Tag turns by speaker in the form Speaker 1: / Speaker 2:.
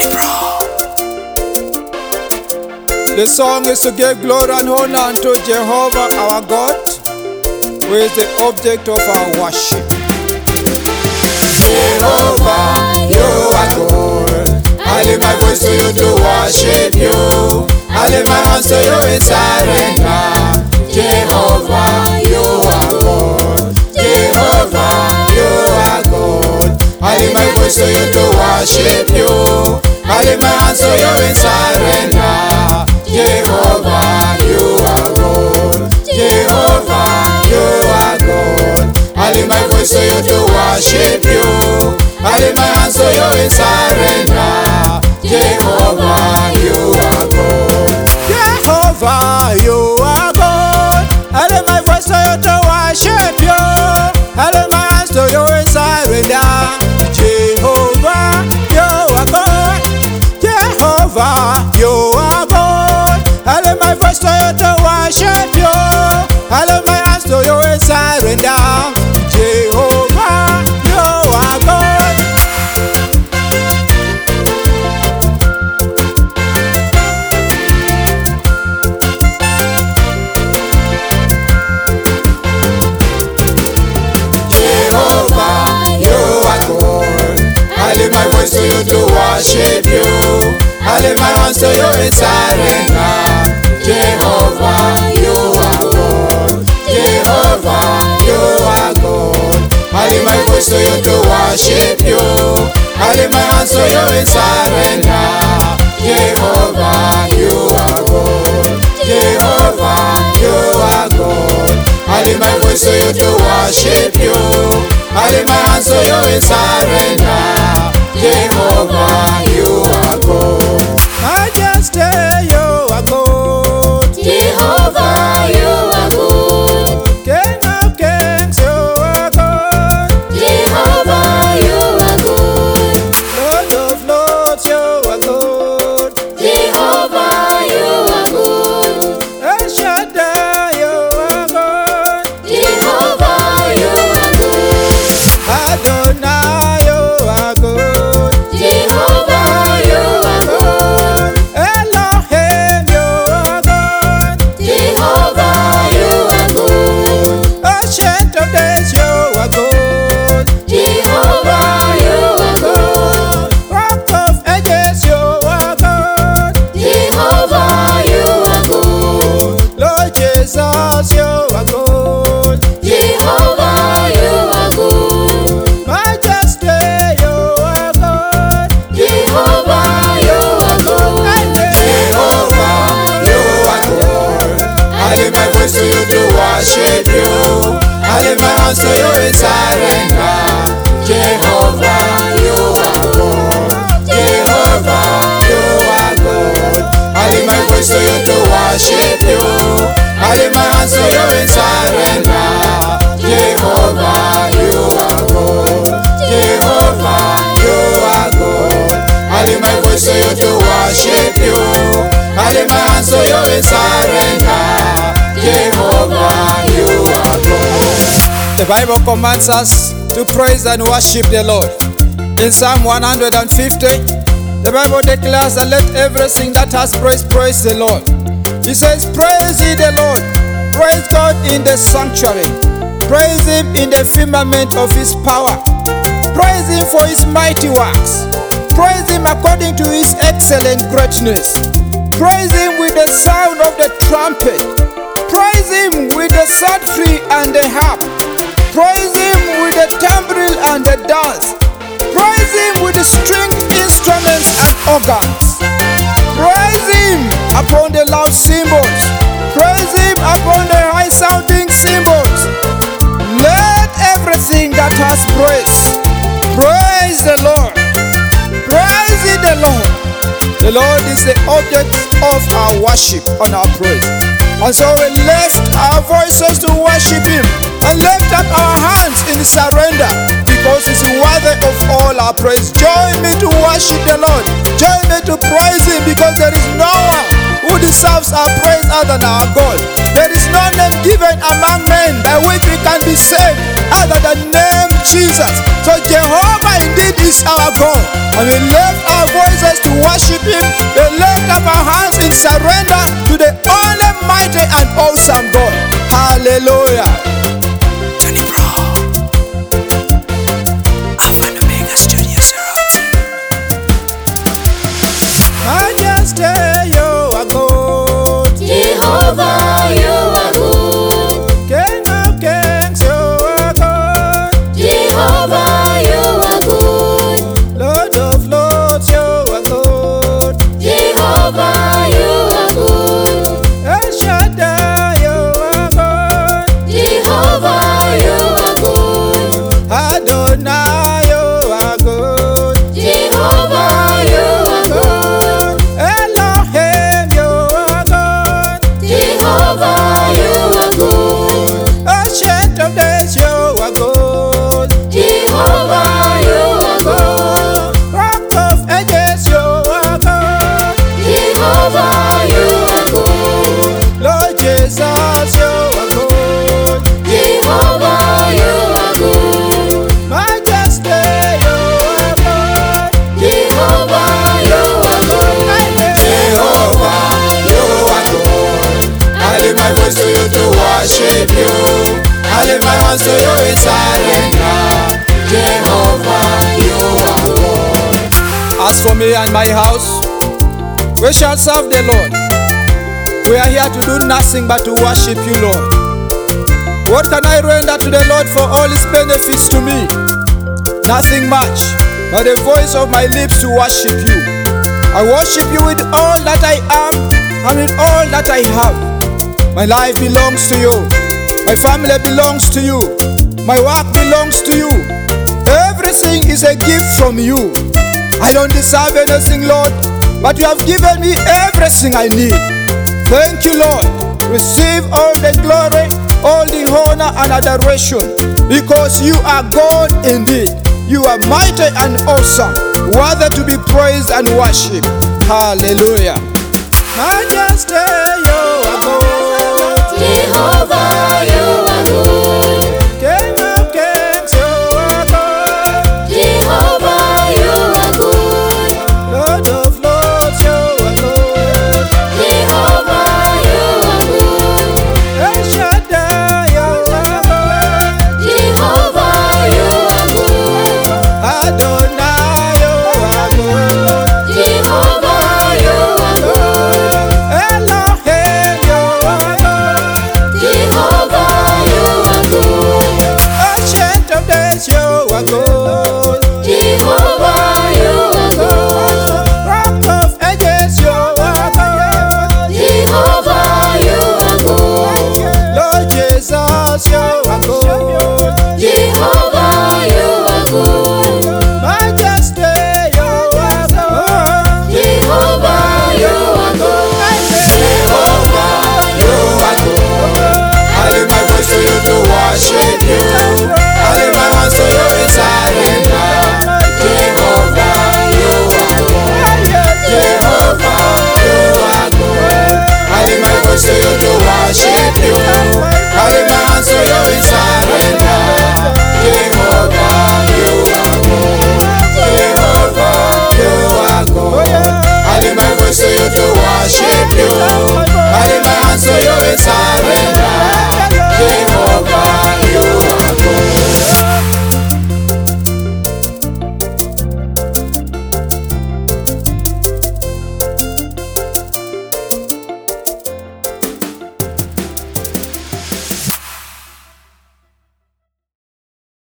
Speaker 1: The song is to give glory and honor unto Jehovah our God, who is the object of our worship.
Speaker 2: Jehovah, you are good. I lift my voice to you to worship you. I lift my hands to you in surrender. Jehovah, you are good. Jehovah, you are good. I lift my voice to you to worship you. I lift my hands to you in surrender. Jehovah, you are good. Jehovah, you are good. I lift my voice to you to worship you. I lift my hands to you in surrender. Jehovah, you are good.
Speaker 1: Jehovah, you are good. I lift my voice to you to worship you. I lift my hands to you in surrender. Jehovah, you are good. Jehovah, you are good. I lift my voice to you to worship you. I lift my hands to you in surrender. Jehovah, you are good.
Speaker 2: Jehovah, you are good. I lift my voice to you to worship you. I lift my hands to you in surrender. Jehovah, you are good. Jehovah, you are good. I lift my voice to you to worship you. I lift my hands to you in surrender. Jehovah, you are good. Jehovah, you are good. I lift my voice to you to worship you. I lift my hands to you in surrender. Jehovah, you are good.
Speaker 1: Majesty, you are good.
Speaker 2: Jehovah, you are good.
Speaker 1: King of kings, you are good.
Speaker 2: Jehovah, you are good.
Speaker 1: Lord of lords, you are good.
Speaker 2: Jehovah, you are good.
Speaker 1: El Shaddai, you are good.
Speaker 2: Jehovah, you are good.
Speaker 1: Adonai, you are good.
Speaker 2: Jehovah, you are good.
Speaker 1: Elohim, you are good.
Speaker 2: Jehovah, you are good.
Speaker 1: Ancient of days, you are good.
Speaker 2: Jehovah, you are good.
Speaker 1: Rock of ages, you are good.
Speaker 2: Jehovah, you are good.
Speaker 1: Lord Jesus, you are good.
Speaker 2: Jehovah, you are good.
Speaker 1: Majesty, you are good.
Speaker 2: Jehovah, you are good. Jehovah, you are good. I lift my voice to you to worship you. I lift my hands to you in surrender. Jehovah, you are good. Jehovah, you are good. I lift my voice to you to worship you. I lift my hands to you in surrender. Jehovah, you are good. Jehovah, you are good. I lift my voice to you to worship you. I lift my hands to you in surrender. Jehovah, you are good.
Speaker 1: The Bible commands us to praise and worship the Lord. In Psalm 150, the Bible declares that let everything that has praise, praise the Lord. He says, praise ye the Lord. Praise God in the sanctuary. Praise Him in the firmament of His power. Praise Him for His mighty works. Praise Him according to His excellent greatness. Praise Him with the sound of the trumpet. Praise Him with the psaltery and the harp. Praise Him with the tambourine and the dance. Praise Him with the stringed instruments and organs. Praise Him upon the loud cymbals. Praise Him upon the high sounding cymbals. Let everything that has praise praise the Lord. Praise ye the Lord. The Lord is the object of our worship and our praise. And so we lift our voices to worship Him and lift up our hands in surrender because He's worthy of all our praise. Join me to worship the Lord. Join me to praise Him because there is no one who deserves our praise other than our God. There is no name given among men by which we can be saved other than name Jesus. So Jehovah indeed is is our God. And we lift our voices to worship Him. We lift up our hands in surrender to the only mighty and awesome God. Hallelujah. Majesty, you are good.
Speaker 2: Jehovah, you are good.
Speaker 1: King of kings, you are good.
Speaker 2: Jehovah, you are good.
Speaker 1: Lord of lords, you are good.
Speaker 2: Jehovah, you are good.
Speaker 1: El Shaddai, you are good.
Speaker 2: Jehovah, you are good.
Speaker 1: Adonai, you are good.
Speaker 2: Jehovah, you are good.
Speaker 1: Elohim, you are good.
Speaker 2: Jehovah, you are good.
Speaker 1: Ancient of days, you are good.
Speaker 2: Jehovah, you are good.
Speaker 1: Rock of ages, you are good.
Speaker 2: Jehovah, you are good.
Speaker 1: Lord Jesus, you are good.
Speaker 2: Jehovah, you are good.
Speaker 1: Majesty, you are good.
Speaker 2: Jehovah, you are good.
Speaker 1: Jehovah,
Speaker 2: you are good. I lift my voice to you to worship you. I lift my hands to you in surrender. Jehovah, you are good.
Speaker 1: As for me and my house, we shall serve the Lord. We are here to do nothing but to worship you, Lord. What can I render to the Lord for all His benefits to me? Nothing much, but the voice of my lips to worship you. I worship you with all that I am and with all that I have. My life belongs to you. My family belongs to you. My work belongs to you. Everything is a gift from you. I don't deserve anything, Lord, but you have given me everything I need. Thank you, Lord. Receive all the glory, all the honor and adoration, because you are God indeed. You are mighty and awesome, worthy to be praised and worshipped. Hallelujah. Majesty, you